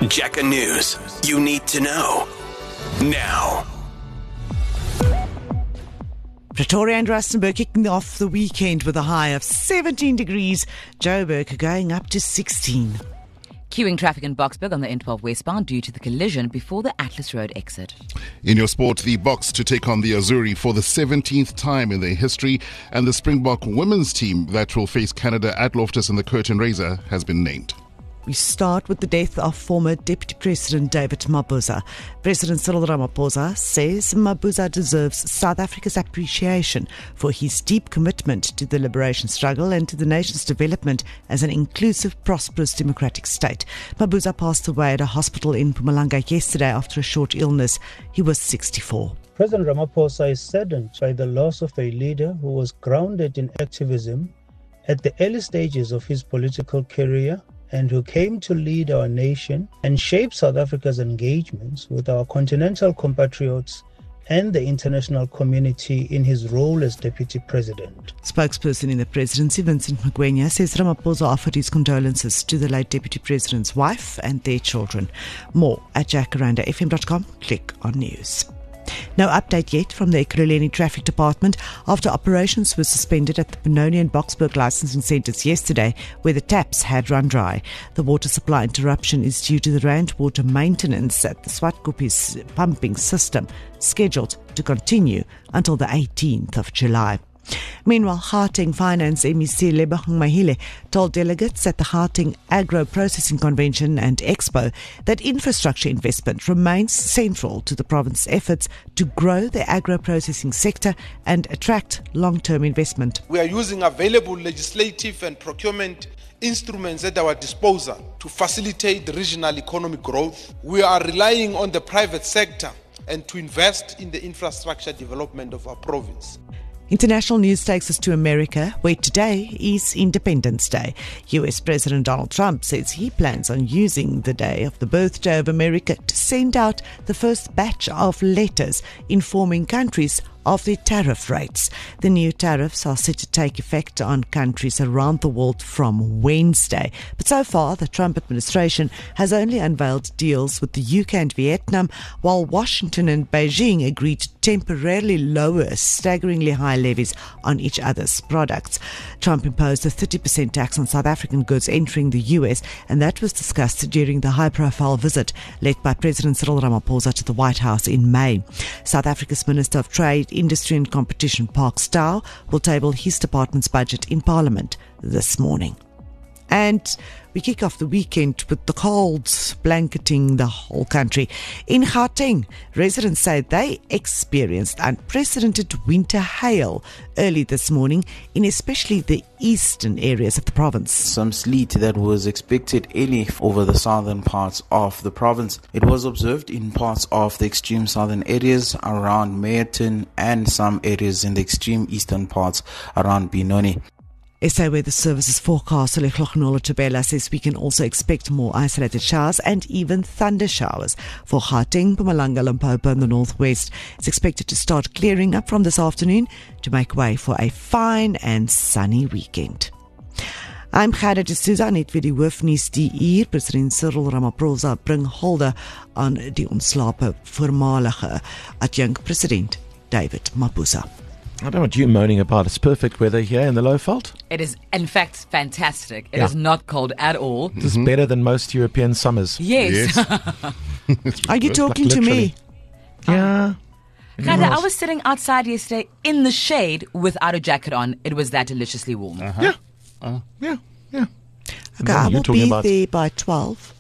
Jackar News. You need to know now. Pretoria and Rustenburg kicking off the weekend with a high of 17 degrees. Joburg going up to 16. Queuing traffic in Boksburg on the N12 westbound due to the collision before the Atlas Road exit. In your sport, the Boks to take on the Azuri for the 17th time in their history, and the Springbok women's team that will face Canada at Loftus in the curtain raiser has been named. We start with the death of former Deputy President David Mabuza. President Cyril Ramaphosa says Mabuza deserves South Africa's appreciation for his deep commitment to the liberation struggle and to the nation's development as an inclusive, prosperous, democratic state. Mabuza passed away at a hospital in Mpumalanga yesterday after a short illness. He was 64. President Ramaphosa is saddened by the loss of a leader who was grounded in activism at the early stages of his political career, and who came to lead our nation and shape South Africa's engagements with our continental compatriots and the international community in his role as Deputy President. Spokesperson in the presidency, Vincent Magwenya, says Ramaphosa offered his condolences to the late Deputy President's wife and their children. More at jackarandafm.com. Click on news. No update yet from the Ekurhuleni Traffic Department after operations were suspended at the Benoni and Boksburg licensing centres yesterday, where the taps had run dry. The water supply interruption is due to the Rand water maintenance at the Swartkopies pumping system, scheduled to continue until the 18th of July. Meanwhile, Gauteng Finance MEC Lebogang Mahile told delegates at the Gauteng Agro Processing Convention and Expo that infrastructure investment remains central to the province's efforts to grow the agro-processing sector and attract long-term investment. We are using available legislative and procurement instruments at our disposal to facilitate the regional economic growth. We are relying on the private sector and to invest in the infrastructure development of our province. International news takes us to America, where today is Independence Day. US President Donald Trump says he plans on using the day of the birthday of America to send out the first batch of letters informing countries of their tariff rates. The new tariffs are set to take effect on countries around the world from Wednesday. But so far, the Trump administration has only unveiled deals with the UK and Vietnam, while Washington and Beijing agreed to temporarily lower staggeringly high levies on each other's products. Trump imposed a 30% tax on South African goods entering the US, and that was discussed during the high-profile visit led by President Cyril Ramaphosa to the White House in May. South Africa's Minister of Trade, Industry and Competition, Park Stow, will table his department's budget in Parliament this morning. And we kick off the weekend with the colds blanketing the whole country. In Gauteng, residents say they experienced unprecedented winter hail early this morning in especially the eastern areas of the province. Some sleet that was expected early over the southern parts of the province. It was observed in parts of the extreme southern areas around Meyerton and some areas in the extreme eastern parts around Benoni. SA Weather Services forecast Lekhlochnola Tabela says we can also expect more isolated showers and even thunder showers for Gauteng, Mpumalanga, Limpopo and the northwest. It's expected to start clearing up from this afternoon to make way for a fine and sunny weekend. I'm Gerda de Souza, net vir die hoofnuus die uur. President Cyril Ramaphosa bring hulde aan die ontslape voormalige adjunct-president David Mabuza. I don't know what you're moaning about. It's perfect weather here in the Lowveld. It is, in fact, fantastic. It is not cold at all. It's better than most European summers. Yes. Are you talking to me? Yeah. Kada, I was sitting outside yesterday in the shade without a jacket on. It was that deliciously warm. Yeah. Yeah. Okay, I will be there by 12.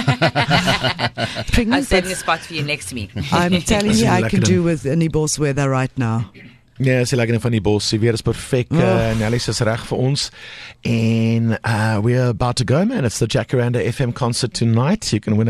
I'm saving a spot for you next week. I'm telling you, I can do with any boss weather right now. Ja, sy lekker van die bos. Die weer is perfek. Nelly's is reg vir ons. And we're about to go, man. It's the Jacaranda FM concert tonight. You can win